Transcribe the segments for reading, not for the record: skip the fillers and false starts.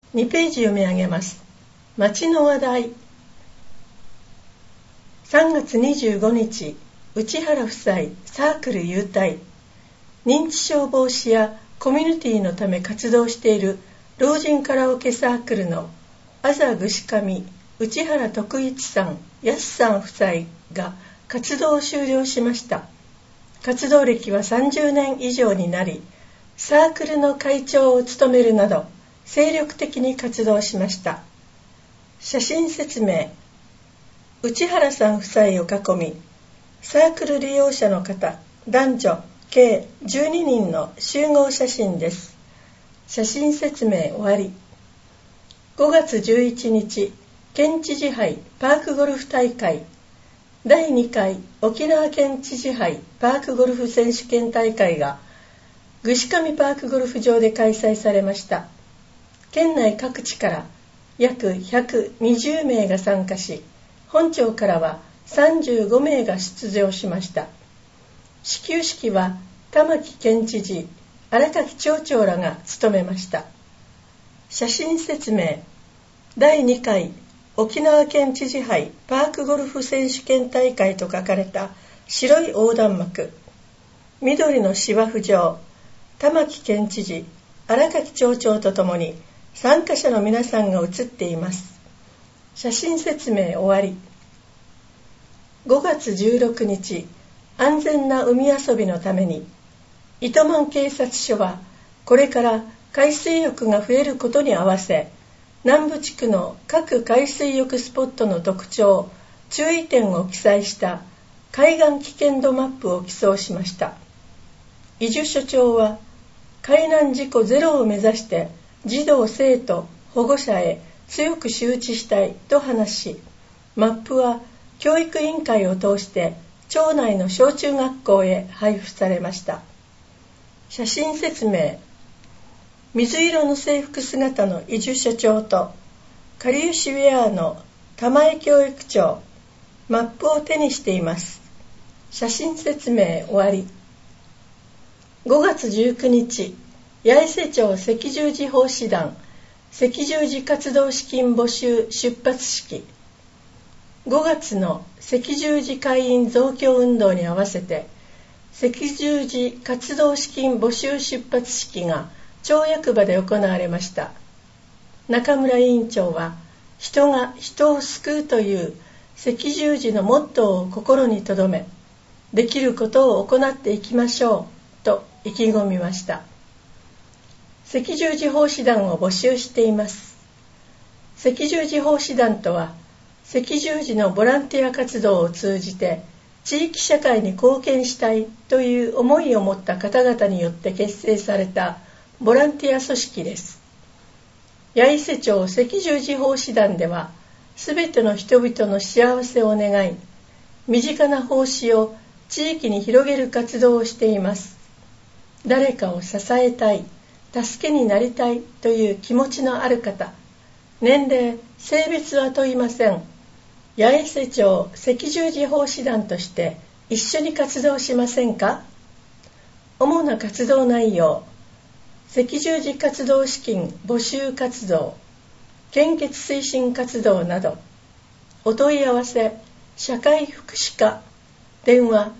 2ページ読み上げます。町の話題。3月25日、内原夫妻サークル優待。認知症防止やコミュニティのため活動している老人カラオケサークルのあざぐしかみ内原徳一さん、やすさん夫妻が活動を終了しました。活動歴は30年以上になり、サークルの会長を務めるなど精力的に活動しました。写真説明。内原さん夫妻を囲み、サークル利用者の方、男女計12人の集合写真です。写真説明終わり。5月11日、県知事杯パークゴルフ大会第2回沖縄県知事杯パークゴルフ選手権大会がぐしかみパークゴルフ場で開催されました。県内各地から約120名が参加し、本町からは35名が出場しました。始球式は玉城県知事、荒垣町長らが務めました。写真説明。第2回沖縄県知事杯パークゴルフ選手権大会と書かれた白い横断幕、緑の芝生上、玉城県知事、荒垣町長とともに参加者の皆さんが写っています。写真説明終わり。5月16日、安全な海遊びのために糸満警察署はこれから海水浴が増えることに合わせ、南部地区の各海水浴スポットの特徴、注意点を記載した海岸危険度マップを寄贈しました。伊樹所長は海難事故ゼロを目指して児童生徒保護者へ強く周知したいと話し、マップは教育委員会を通して町内の小中学校へ配布されました。写真説明。水色の制服姿の伊樹所長とかりゆしウェアの玉江教育長、マップを手にしています。写真説明終わり。5月19日、八重瀬町赤十字奉仕団赤十字活動資金募集出発式。5月の赤十字会員増強運動に合わせて赤十字活動資金募集出発式が町役場で行われました。中村委員長は、人が人を救うという赤十字のモットーを心に留め、できることを行っていきましょうと意気込みました。赤十字奉仕団を募集しています。赤十字奉仕団とは、赤十字のボランティア活動を通じて地域社会に貢献したいという思いを持った方々によって結成されたボランティア組織です。八重瀬町赤十字奉仕団では、すべての人々の幸せを願い、身近な奉仕を地域に広げる活動をしています。誰かを支えたい、助けになりたいという気持ちのある方、年齢、性別は問いません。八重瀬町赤十字奉仕団として一緒に活動しませんか？主な活動内容、赤十字活動資金募集活動、献血推進活動など。お問い合わせ、社会福祉課、電話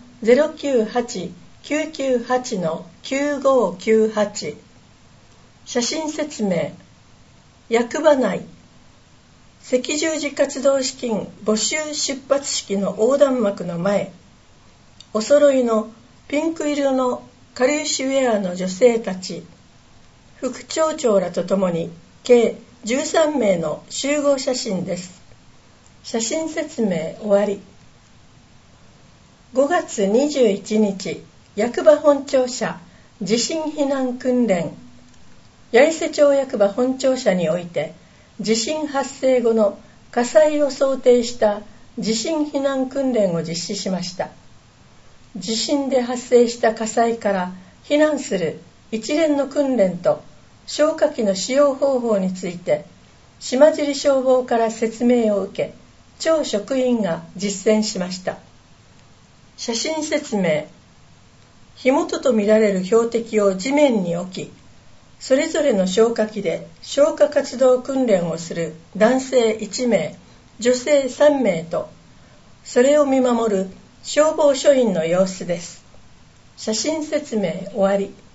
098-998-9598。写真説明。役場内、赤十字活動資金募集出発式の横断幕の前、お揃いのピンク色のかりゆしウェアの女性たち、副町長らとともに計13名の集合写真です。写真説明終わり。5月21日、役場本庁舎地震避難訓練。八重瀬町役場本庁舎において、地震発生後の火災を想定した地震避難訓練を実施しました。地震で発生した火災から避難する一連の訓練と消火器の使用方法について、島尻消防から説明を受け、町職員が実践しました。写真説明。火元とみられる標的を地面に置き、 それぞれの消火器で消火活動訓練をする男性1名、女性3名と、それを見守る消防署員の様子です。写真説明終わり。